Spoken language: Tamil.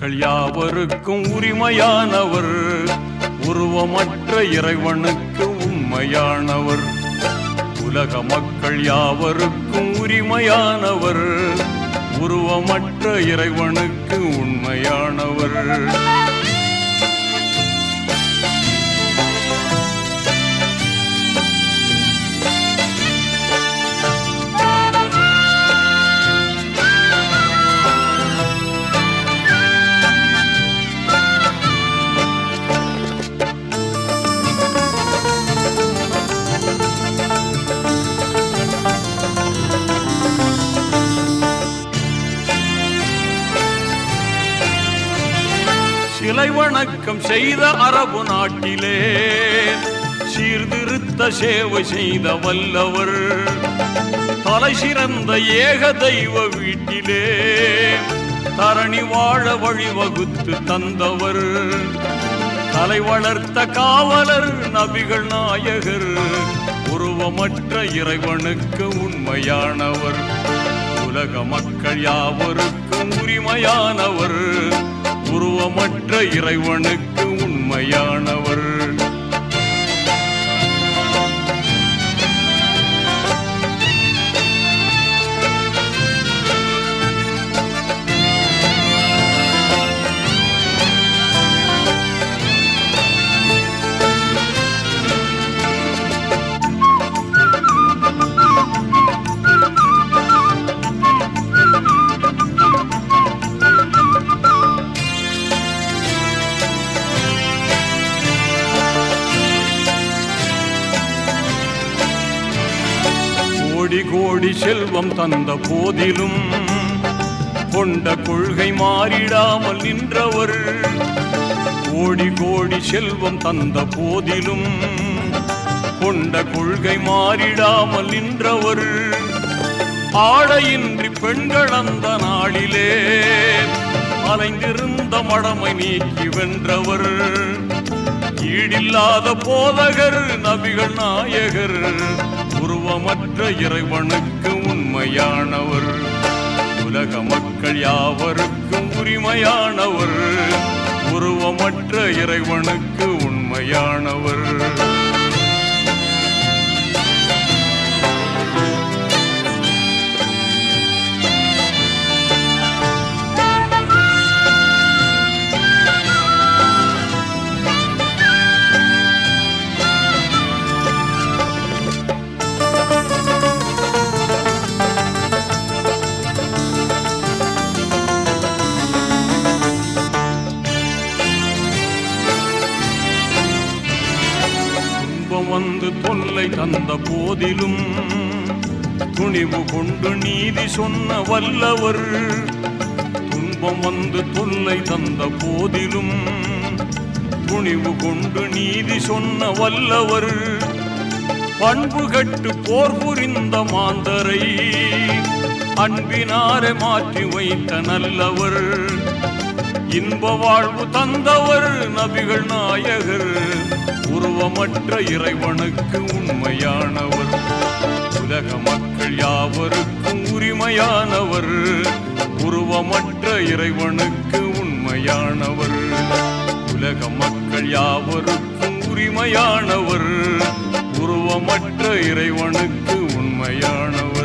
மக்கள் யாவருக்கும் உரிமையானவர், உருவமற்ற இறைவனுக்கு உண்மையானவர். உலக மக்கள் யாவருக்கும் உரிமையானவர், உருவமற்ற இறைவனுக்கு உண்மையானவர். சிலை வணக்கம் செய்த அரபு நாட்டிலே சீர்திருத்த சேவை செய்த வல்லவர், தலை சிறந்த ஏக தெய்வ வீட்டிலே தரணி வாழ வழிவகுத்து தந்தவர், தலை வளர்த்த காவலர் நபிகள் நாயகர், உருவமற்ற இறைவனுக்கு உண்மையானவர். உலக மக்கள் யாவருக்கும் உரிமையானவர், உருவமற்ற இறைவனுக்கு உண்மையானவர். கோடி கோடி செல்வம் தந்த போதிலும் கொண்ட கொள்கை மாறிடாமல் நின்றவர், கோடி கோடி செல்வம் தந்த போதிலும் கொண்ட கொள்கை மாறிடாமல் நின்றவர், ஆடையின்றி பெண்கள் அந்த நாளிலே அலைந்திருந்த மடமை நீக்கி வென்றவர், ஈடில்லாத போதகர் நபிகள் நாயகர், உருவமற்ற இறைவனுக்கு உண்மையானவர். உலக மக்கள் யாவருக்கும் உரிமையானவர், உருவமற்ற இறைவனுக்கு உண்மையானவர். வந்து தொல்லை தந்த போதிலும் துணிவு கொண்டு நீதி சொன்ன வல்லவர், துன்பம் வந்து தொல்லை தந்த போதிலும் துணிவு கொண்டு நீதி சொன்ன வல்லவர், பண்பு கட்டு போர் புரிந்த மாந்தரை அன்பினாரை மாற்றி வைத்த நல்லவர், இன்ப வாழ்வு தந்தவர் நபிகள் நாயகர், உருவமற்ற இறைவனுக்கு உண்மையானவர். உலக மக்கள் யாவருக்கும் உரிமையானவர், உருவமற்ற இறைவனுக்கு உண்மையானவர். உலக மக்கள் யாவருக்கும் உரிமையானவர், உருவமற்ற இறைவனுக்கு உண்மையானவர்.